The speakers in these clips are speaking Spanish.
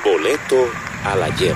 Boleto al ayer.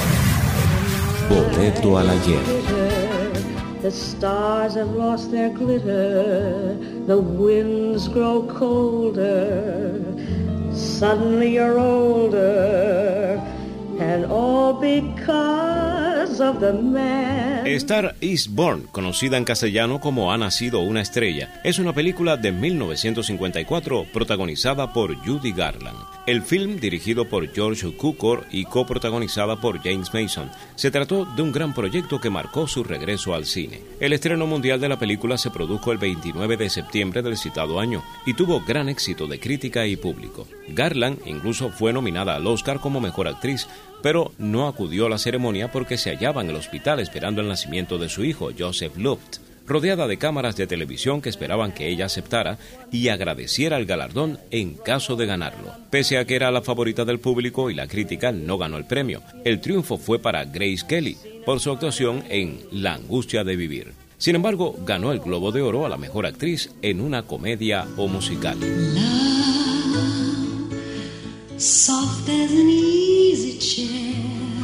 Boleto al ayer. The stars have lost their glitter. The winds grow colder. Suddenly you're older. And all because of the man. Star is Born, conocida en castellano como Ha nacido una estrella, es una película de 1954 protagonizada por Judy Garland. El film, dirigido por George Cukor y coprotagonizada por James Mason, se trató de un gran proyecto que marcó su regreso al cine. El estreno mundial de la película se produjo el 29 de septiembre del citado año y tuvo gran éxito de crítica y público. Garland incluso fue nominada al Oscar como mejor actriz, pero no acudió a la ceremonia porque se hallaba en el hospital esperando el nacimiento de su hijo, Joseph Luft, rodeada de cámaras de televisión que esperaban que ella aceptara y agradeciera el galardón en caso de ganarlo. Pese a que era la favorita del público y la crítica, no ganó el premio. El triunfo fue para Grace Kelly por su actuación en La angustia de vivir. Sin embargo, ganó el Globo de Oro a la mejor actriz en una comedia o musical. Soft as an easy chair.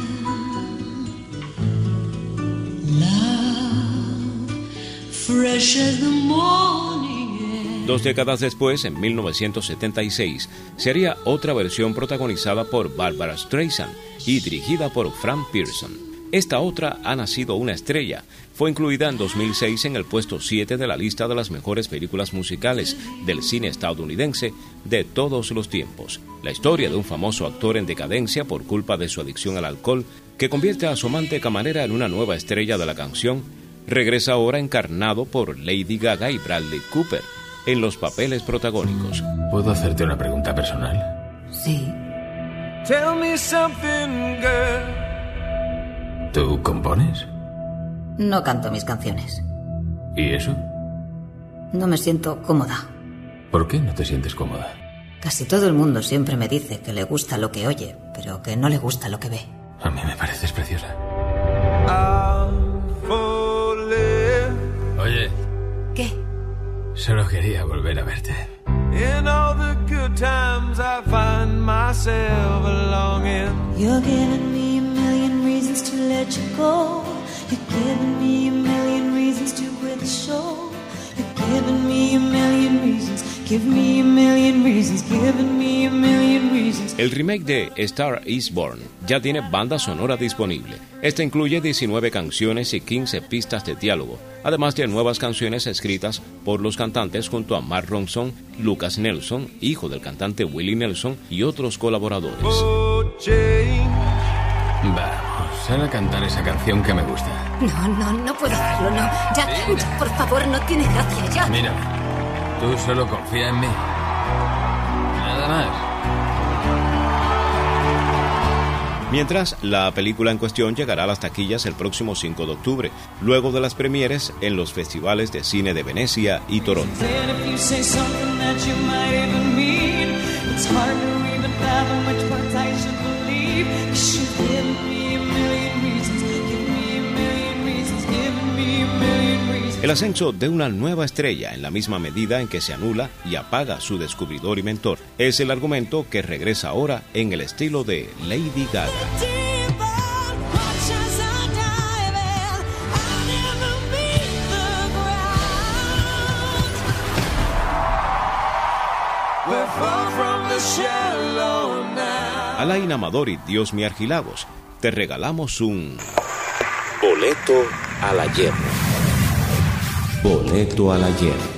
Love, fresh as the morning air. 2 décadas después, en 1976, se haría otra versión protagonizada por Barbra Streisand y dirigida por Frank Pearson. Esta otra, Ha nacido una estrella, fue incluida en 2006 en el puesto 7 de la lista de las mejores películas musicales del cine estadounidense de todos los tiempos. La historia de un famoso actor en decadencia por culpa de su adicción al alcohol, que convierte a su amante camarera en una nueva estrella de la canción, regresa ahora encarnado por Lady Gaga y Bradley Cooper en los papeles protagónicos. ¿Puedo hacerte una pregunta personal? Sí. Tell me something, girl. ¿Tú compones? No canto mis canciones. ¿Y eso? No me siento cómoda. ¿Por qué no te sientes cómoda? Casi todo el mundo siempre me dice que le gusta lo que oye, pero que no le gusta lo que ve. A mí me pareces preciosa. Oye. ¿Qué? Solo quería volver a verte. In all the good times I find myself longing. You're giving me a million reasons to let you go. You're giving me a million reasons to quit the show. You're giving me a million reasons. Give me a million reasons. Giving me a million reasons. El remake de Star is Born ya tiene banda sonora disponible. Esta incluye 19 canciones y 15 pistas de diálogo, además de nuevas canciones escritas por los cantantes junto a Mark Ronson, Lucas Nelson, hijo del cantante Willie Nelson, y otros colaboradores. Vamos, sal a cantar esa canción que me gusta. No puedo hacerlo, no. Ya, por favor, no tiene gracia, ya. Mírame, tú solo confía en mí. Nada más. Mientras, la película en cuestión llegará a las taquillas el próximo 5 de octubre, luego de las premieres en los festivales de cine de Venecia y Toronto. El ascenso de una nueva estrella en la misma medida en que se anula y apaga su descubridor y mentor es el argumento que regresa ahora en el estilo de Lady Gaga. Alain Amador y Diosmi Archilagos, te regalamos un Boleto al ayer. Boleto al ayer.